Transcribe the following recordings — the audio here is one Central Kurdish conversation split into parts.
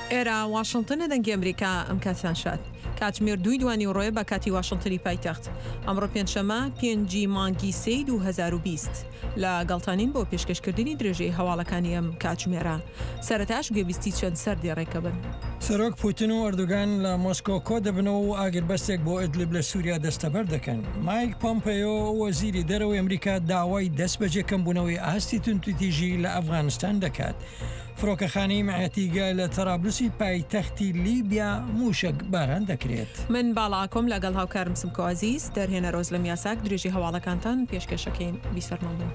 ئێرە واشنگتنە دەنگی ئەمریکا ئەم کاتیان شاد کاتژمێر 2 ڕۆیە بە کاتی واشنگتنی پایتەخت ئەمڕۆ پێنجشەمە 5 مانگی 2020 لە گەڵتانین بۆ پێشکەشکردنی درێژەی هەواڵەکانی ئەم کاتژمێرە سەرەتاش گوێبیستی چەند سەردی ڕێکەبن. سەرۆک پوتین و ئەردوگان لە مۆسکۆ کۆ دەبنەوە و ئاگربەستێک بۆ ئیدلیب لە سووریا دەستەبەر دەکەن. مایک پۆمپیۆ وەزیری دەرەوەی ئەمریکا داوای دەستبەجێکەمبوونەوەی ئاستی تونتوتیژی لە ئەفغانستان دەکات. فڕۆکەخانەی مەعەتیگە لە تەرابلوسی پایتەختی لیبیا موشک باران دەکرێت. من باڵاکۆم لەگەڵ هاوکارم سمکۆ عەزیز دەرهێنە ڕۆز لە میاساک درێژی هەواڵەکانتان پێشکەشەکەین بیسەرمەندن.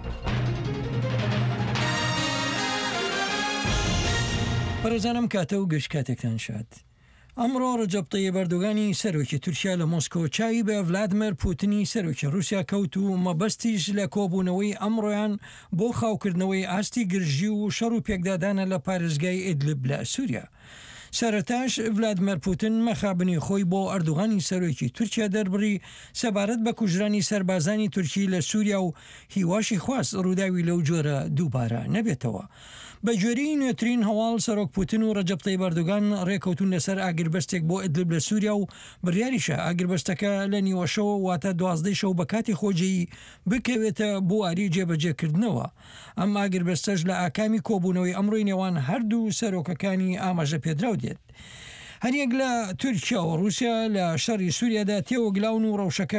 پەرزانم کاتە و گەشت کاتێکتان شاد. ئەمڕۆ ڕەجەب تەیب ئەردۆغانی سەرۆکی تورکیا لە مۆسکۆ چاوی بە ڤلادیمیر پوتینی سەرۆکی رووسیا کەوت و مەبەستیش لە کۆبوونەوەی ئەمڕۆیان بۆ خاوکردنەوەی ئاستی گرژی و شەڕ و پێکدادانە لە پارێزگای ئیدلیب لە سووریا. سەرەتاش ڤلادیمیر پوتین مەخابنی خۆی بۆ ئەردوغانی سەرۆکی تورکیا دەربڕی سەبارەت بە کوژرانی سەربازانی تورکی لە سووریا و هیواشی خواست ڕووداوی لەو جۆرە دووبارە نەبێتەوە. بە گوێرەی نوێترین هەواڵ سەرۆک پوتین و ڕەجەب تەیب ئەردوغان ڕێکەوتون لەسەر ئاگربەستێک بۆ ئیدلیب لە سووریا و بڕیاریشە ئاگربەستەکە لە نیوەشەوە واتە 12 شەو بە کاتی خۆجەیی بکەوێتە بۆ ئاری جێبەجێکردنەوە. ئەم ئاگربەستەش لە ئاکامی کۆبوونەوەی ئەمڕۆی نێوان هەردوو سەرۆکەکانی ئاماژە پێدراو دێت. هەریەک لە تورکیا و رووسیا لە شەڕی سووریادا تێوەگلاون و ڕەوشەکە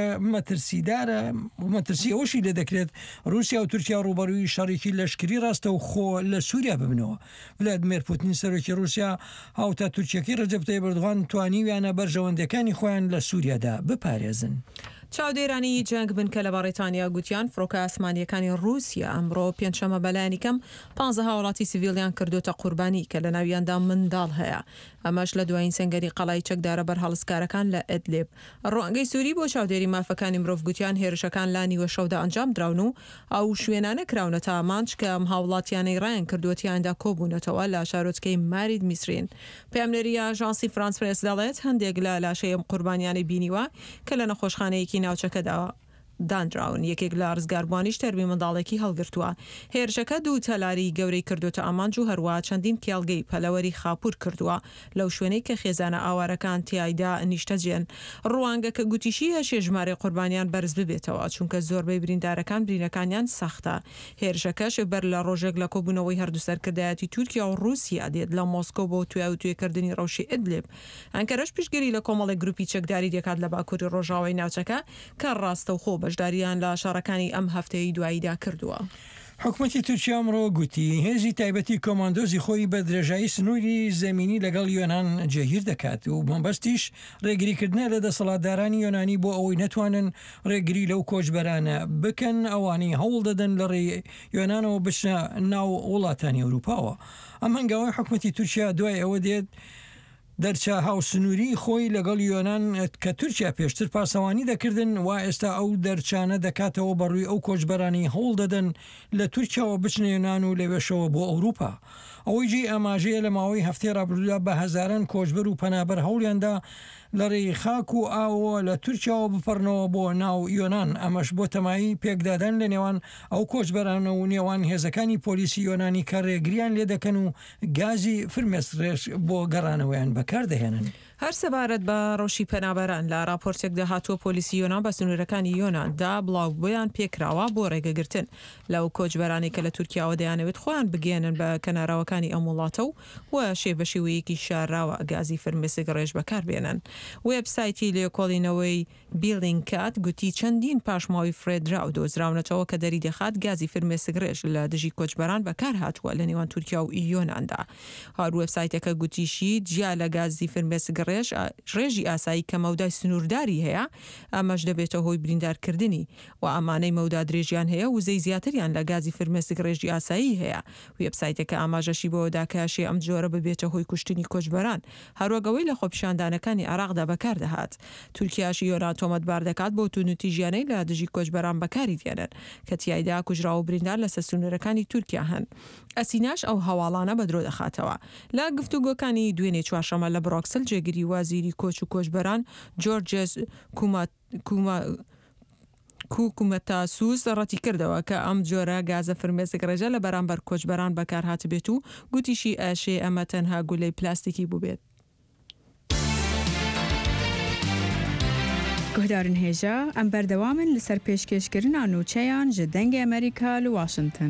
مەترسی ئەوەشی لێ دەکرێت رووسیا و تورکیا ڕوبەرووی شەڕێکی لەشکری ڕاستە و خۆ لە سووریا ببنەوە. ڤلادیمیر پوتین سەرۆکی رووسیا هاوتا تورکیەکەی ڕەجەب تەیب ئەردوغان توانیویانە بەرژەوەندەکانی خۆیان لە سووریادا بپارێزن. چاودێرانی جەنگ بن کە لە بەڕێتانیا گوتیان فڕۆکە ئاسمانیەکانی رووسیا ئەمڕۆ پێنجشەمە بەلایانی کەم 15 وڵاتی سیڤیلیان کردوتە قوربانی کە لە ناویاندا منداڵ هەیە. ئەمەش لە دوایین سنگەری قەڵای چەکدارە بەر هەڵسکارەکان لە ئیدلیب. ڕوانگەی سووری بۆ چاودێری مافەکانی مرۆڤ گوتیان هێرشەکان لا نیوە شەودا ئەنجام دراون و ئەو شوێنانە کراونە تا مانچ کە ئەم هاوڵاتیانەی ڕایان کردووەتیاندا کۆبوونەتەوە لە شارۆچکەی مارید میسرین. پێامنەری ئاژانسی فرانس پرێس دەڵێت هەندێک لە لاشەی ئەم قوربانیانی بینیوە کە لە نەخۆشخانەیەکی ناوچەکەدا دانراون. یەکێک لە ڕزگاربوانیش تەربی منداڵێکی هەڵگرتووە. هێرشەکە دوو تەلاری گەورەی کردوتە ئامانج و هەروە چەندین کێڵگەی پەلەوەری خاپور کردووە لەو شوێنەی کە خێزانە ئاوارەکان تیایدا نیشتەجێن. ڕوانگەکە گوتیشی هەشێ ژمارە قوربانیان بەرز ببێتەوە چونکە زۆربەی بریندارەکان برینەکانیان سەختە. هێرشەکەش بەر لە ڕۆژێک لە کۆبوونەوەی هەردوو سەرکردایەتی تورکیا و رووسیا دێت لە مۆسکۆ بۆ توێکردنی ڕەوشی ئیدلیب. ئەنکەرەش پشتگیری لە کۆمەڵێک گروپی چەکداری دەکات لە باکووری ڕۆژاوای ناوچەکە کە ڕاستە و خۆ بەشداریان لە شارەکانی ئەم هەفتەی دواییدا کردووە. حکوومەتی تورکیا ئەمڕۆ گوتی هێزی تایبەتی کۆماندۆزی خۆی بە درێژایی سنووری زەمینی لەگەڵ یۆنان جێگیر دەکات و مەبەستیش ڕێگریکردنە لە دەسەڵاتدارانی یۆنانی بۆ ئەوەی نەتوانن ڕێگری لەو کۆچبەرانە بکەن ئەوانەی هەوڵ دەدەن لە ڕێ یۆنانەوە بچنە ناو وڵاتانی ئەوروپاوە. ئەم هەنگاوی حکوومەتی تورکیا دوای ئەوە دێت دەرچە هاوسنووری خۆی لەگەڵ یۆنان کە تورکیا پێشتر پاسەوانی دەکردن و ئێستا ئەو دەرچانە دەکاتەوە بەڕووی ئەو کۆچبەرانی هەوڵ دەدەن لە تورکیاوە بچنە یۆنان و لەوێشەوە بۆ ئەوروپا. ئەوەی جێ ئاماژەیە لە ماوەی هەفتەی ڕابردوودا بە هەزاران کۆچبەر و پەنابەر هەوڵیاندا لە ڕێی خاک و ئاوە لە تورکیاوە بپەڕنەوە بۆ ناو یۆنان. ئەمەش بۆ تەمایی پێکدادان لە نێوان ئەو کۆچبەرانە و نێوان هێزەکانی پۆلیسی یۆنانی کە ڕێگریان لێ دەکەن و گازی فرمێسرێش بۆ گەڕانەوەیان بەکاردەهێنن. هەر سەبارەت بە ڕۆشی پەنابەران لە راپۆرتێک داهاتوە پۆلیسی یۆنان بە سنوورەکانی یۆناندا بڵاوبوویان پێکراوە بۆ ڕێگەگرتن لەو کۆچبەرانی کە لە تورکیاوە دەیانەوێت خۆیان بگێنن بە کەناراوەکانی ئەم وڵاتە و شێبەشێوەیەکی شاراوە گازی فرمێسک ڕێژ بەکاربێنن. وێبسایتی لێکۆڵینەوەی بیلینکات گوتی چەندین پاشماوی فرێدراو دۆزراونەتەوە کە دەری دەخات گازی فرمێسک ڕێژ لە دژی کۆچبەران بەکار هاتووە لە نێوان تورکیا و یۆناندا. هەر وێبسایتەکە گوتیشی جیا لە گازی فرمێسک ڕێژی ئاسایی کە مەودای سنوورداری هەیە ئەمەش دەبێتە هۆی بریندارکردنی و ئەمانەی مەودا درێژیان هەیە وزەی زیاتریان لە گازی فرمێسک ڕێژی ئاسایی هەیە. وێبسایتەکە ئاماژەشی بۆدا کاشێ ئەم جۆرە ببێتە هۆی کوشتنی کۆچبەران هەروەگەوەی لە خۆپیشاندانەکانی عێراقدا بەکاردەهات. تورکیاش یۆنان تۆمەتبار دەکات بۆ تونوتیژیانەی لە دژی کۆچبەران بەکاری دێنن کە تیایدا کوژرا و بریندار لەسەر سنوورەکانی تورکیا هەن. ئەسیناش ئەو هەواڵانە بەدرۆ دەخاتەوە. لە گفتوگۆکانی دوێنێ چوارشەمە لە بڕۆکسل جێگیری وازیری کۆچ و کۆچبەران جۆرجس حکوومەتە سووس ڕەتی کردەوە کە ئەم جۆرە گازە فرمێسک ڕێژە لە بەرامبەر کۆچبەران بەکارهات بێت و گوتیشی ئاشێ ئەمە تەنها گولەی پلاستیکی بوو بێت. گهدارن هێژە ئەم بەردەوامن لەسەر پێشکەشکردنا نوچەیان ji dengê Amerîka li Washington.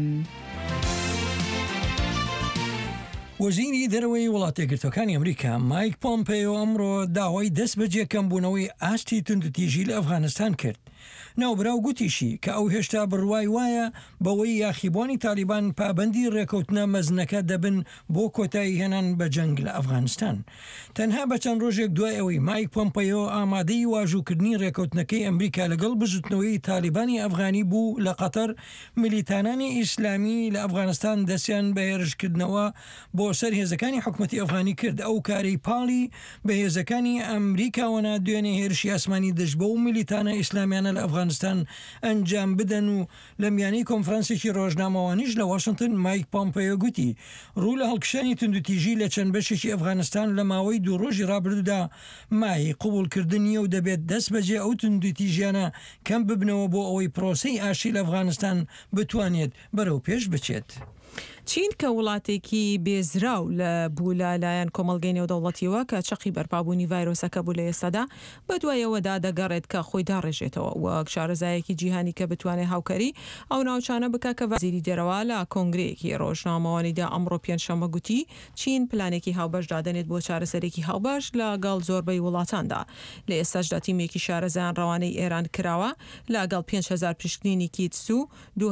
وەزیری دەرەوەی وڵاتە یەکگرتوەکانی ئەمریکا مایک پۆمپێۆ ئەمڕۆ داوای دەست بەجێ کەمبوونەوەی ئاستی توندوتیژی لە ئەفغانستان کرد. ناوبراو گوتیشی کە ئەو هێشتا بڕوای وایە بەوەی یاخیبوانی تالیبان پابەندی ڕێکەوتنە مەزنەکە دەبن بۆ کۆتایی هێنان بە جەنگ لە ئەفغانستان. تەنها بە چەند ڕۆژێک دوای ئەوەی مایک پۆمپێۆ ئامادەی واژووکردنی ڕێکەوتنەکەی ئەمریکا لەگەڵ بژوتنەوەی تالیبانی ئەفغانی بوو لە قەتەر میلیتانانی ئیسلامی لە ئەفغانستان دەستیان بە هێرشکردنەوە بۆ سەر هێزەکانی حکوومەتی ئەفغانی کرد. ئەو کارەی پاڵی بە هێزەکانی ئەمریکاوەنا دوێنێ هێرشی ئاسمانی دژ بە و میلیتانە ئیسلامیانە لە ئەفغانستان ئەنجام بدەن و لە میانەی کۆنفرانسێکی ڕۆژنامەوانیش لە واشنگتن مایک پۆمپێۆ گوتی ڕوو لە هەڵکشانی توندوتیژی لە چەند بەشێکی ئەفغانستان لە ماوەی 2 ڕۆژی ڕابردوودا مای قبولکردنیە و دەبێت دەست بەجێ ئەو توندوتیژیانە کەم ببنەوە بۆ ئەوەی پرۆسەی ئاشی لە ئەفغانستان بتوانێت بەرەو پێش بچێت. چین کە وڵاتێکی بێزراو لە بوو لەلایەن کۆمەڵگەی نێودەوڵەتیەوە کە چەقی بەرپابوونی ڤایرۆسەکە بوو لە ئێستادا بە دوایەوەدا دەگەڕێت کە خۆی داڕێژێتەوە وەک شارەزایەکی جیهانی کە بتوانێت هاوکەری ئەو ناوچانە بکە کە وەزیری دەرەوە لە کۆنگرەیەکی ڕۆژنامەوانیدا ئەمڕۆ پێنجشەممە گوتی چین پلانێکی هاوبەش دادەنێت بۆ چارەسەرێکی هاوبەش لەگەڵ زۆربەی وڵاتاندا. لە ئێستاشدا تیمێکی شارەزایان ڕەوانەی ئێران کراوە لەگەڵ 5,000 پشکنینی کیتس و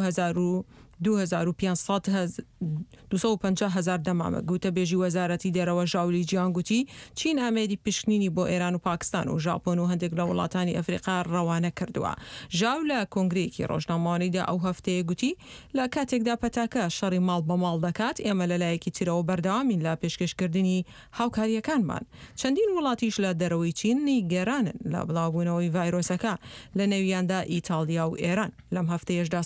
250,000 دەمامە. گوتە بێژی وەزارەتی دەرەوە ژاولی جیان گوتی چین ئامێدی پشکنینی بۆ ئێران و پاکستان و ژاپۆن و هەندێک لە وڵاتانی ئەفریقا ڕەوانە کردووە. ژاو لە کۆنگرەیەکی ڕۆژنامەوانیدا ئەو هەفتەیە گوتی لە کاتێکدا پەتاکە شەڕی ماڵ بە ماڵ دەکات ئێمە لەلایەکی ترەوە بەردەوامین لە پێشکەشکردنی هاوکاریەکانمان. چەندین وڵاتیش لە دەرەوەی چین نیگەرانن لە بڵاوبوونەوەی ڤایرۆسەکە لە نێویاندا ئیتالیا و ئێران. لەم هەفتەیەشدا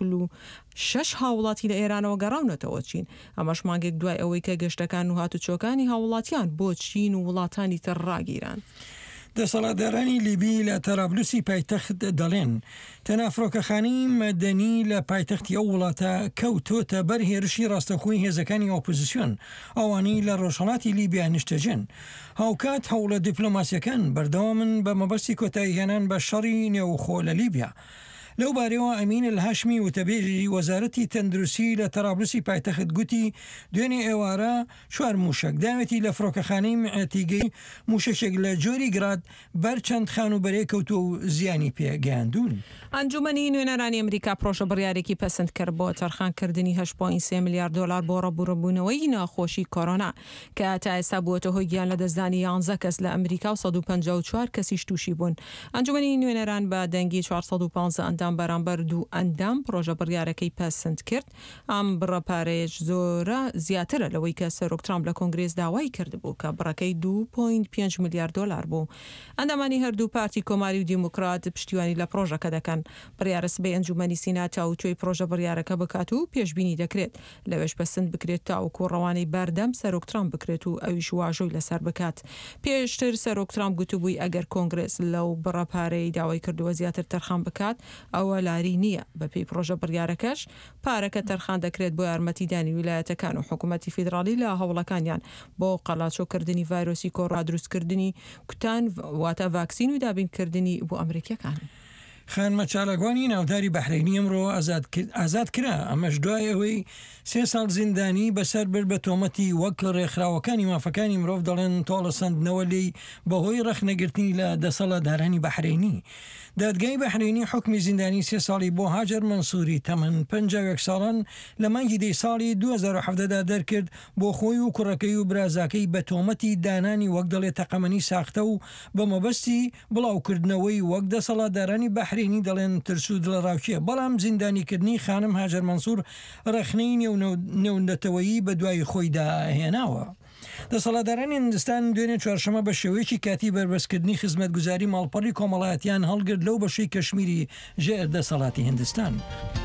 146 هاوڵاتی لە ئێرانەوە گەڕاونەتەوە چین. ئەمەش مانگێک دوای ئەوەی کە گەشتەکان و هاتوچۆکانی هاوڵاتیان بۆ چین و وڵاتانی تر ڕاگیران. دەسەڵاتدارانی لیبی لە تەرابلوسی پایتەخت دەڵێن تەنافرۆکەخانەی مەدەنی لە پایتەختی ئەو وڵاتە کەوتۆتە بەر هێرشی ڕاستەخۆی هێزەکانی ئۆپۆزیسیۆن ئەوانەی لە ڕۆژهەڵاتی لیبیا نیشتەجێن. هاوکات هەوڵە دیپلۆماسیەکان بەردەوامن بە مەبەستی کۆتایی هێنان بە شەڕی نێوخۆ لە لیبیا. لەو بارەوە ئەمین الهاشمی وتەبێژی وەزارەتی تەندروستی لە تەرابلوسی پایتەخت گوتی دوێنێ ئێوارە 4 موشک داوێتی لە فڕۆکەخانەی معتیگەی موشەشێک لە جۆری گراد بەر چەند خانوبەرێ کەوتووە و زیانی پێگەیاندون. ئەنجومەنی نوێنەرانی ئەمریکا پرۆژە بڕیارێکی پەسەند کرد بۆ تەرخانکردنی 8.3 میلیارد دلار بۆ ڕەبوورەبوونەوەی ناخۆشی کۆرۆنا کە تا ئێستا بووەتە هۆی گیان لە دەستدانی 11 کەس لە ئەمریکا و 154 کەسیش تووشی بوون. ئەنجومەنی نوێنەران بە دەنگی 415 ئەندام بەرامبەر 2 ئەندام پرۆژە بڕیارەکەی پەسەند کرد. ئەم بڕەپارەیەش زۆرە زیاترە لەوەی کە سەرۆک ترامپ لە کۆنگرێس داوای کردبوو کە بڕەکەی 2.5 میلیارد دلار بوو. ئەندامانی هەردوو پارتی کۆماری و دیموکرات پشتیوانی لە پرۆژەکە دەکەن. بڕیارە سبەی ئەنجومەنی سیناتە و توێی پرۆژە بڕیارەکە بکات و پێشبینی دەکرێت لەوێش پەسەند بکرێت تاوەکو ڕەوانەی بەردەم سەرۆک ترامپ بکرێت و ئەویش واژۆی لەسەر بکات. پێشتر سەرۆک ترامپ گوتبووی ئەگەر کۆنگرێس لەو بڕەپارەی داوای کردووە زیاتر تەرخان بکات ئەوە لاری نییە. بەپێی پرۆژە بڕیارەکەش پارەکە تەرخان دەکرێت بۆ یارمەتیدانی ویلایەتەکان و حکوومەتی فیدرالی لە هەوڵەکانیان بۆ قەڵاچۆکردنی ڤایرۆسی کۆڕا دروستکردنی کوتان واتە ڤاکسین و دابینکردنی بۆ ئەمریکیەکان. خانمە چالاگوانی ناوداری بەحرینی ئەمڕۆ ئازاد کرا. ئەمەش دوای ئەوەی 3 ساڵ زیندانی بەسەر بر بە تۆمەتی وەک ڕێکخراوەکانی مافەکانی مرۆڤ دەڵێن تۆڵە سندنەوە لی بەهۆی ڕەخنەگرتنی لە دەسەڵاتدارانی بەحرینی. دادگای بەحرینی حکمی زیندانی 3 ساڵی بۆ هاجر منسووری تەمەن 51 ساڵان لە مانگی دەی ساڵی 2017دا دەرکرد بۆ خۆی و کوڕەکەی و برازاکەی بە تۆمەتی دانانی وەک دەڵێت تەقەمەنی ساختە و بە مەبەستی بڵاوکردنەوەی وەک دەسەڵاتدارانی بەحرینی دەڵێن ترس و دڵڕاوکیە. بەڵام زیندانیکردنی خانم هاجر منسوور ڕەخنەی نێونەتەوەیی بە دوای خۆیدا هێناوە. دەسەڵاتدارانی هیندستان دوێنێ چوارشەمە بە شێوەیەکی کاتی بربەستکردنی خزمەتگوزاری ماڵپەڕی کۆمەڵایەتیان هەڵگرت لەو بەشەی کەشمیری ژێر دەسەڵاتی هیندستان.